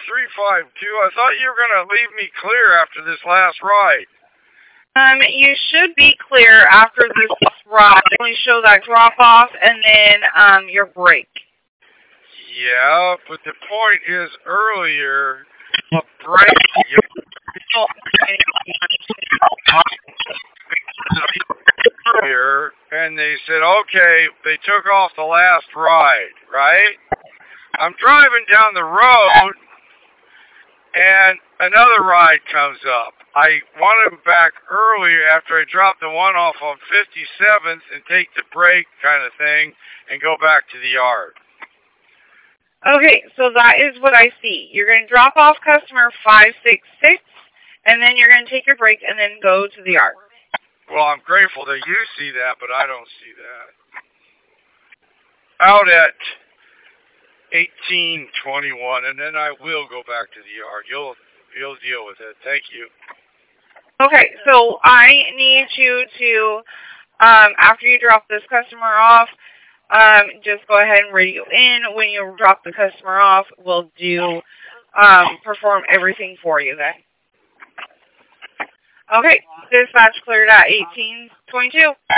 352. I thought you were going to leave me clear after this last ride. You should be clear after this ride. Only show that drop off and then your break. Yeah, but the point is earlier, a break. Here, and they said, okay, they took off the last ride, right? I'm driving down the road, and another ride comes up. I wanted them back earlier after I dropped the one off on 57th and take the break kind of thing and go back to the yard. Okay, so that is what I see. You're going to drop off customer 566, and then you're going to take your break and then go to the yard. Well, I'm grateful that you see that, but I don't see that. Out at 1821, and then I will go back to the yard. You'll deal with it. Thank you. Okay, so I need you to, after you drop this customer off, just go ahead and radio in. When you drop the customer off, we'll perform everything for you then. Okay, dispatch cleared at 1822.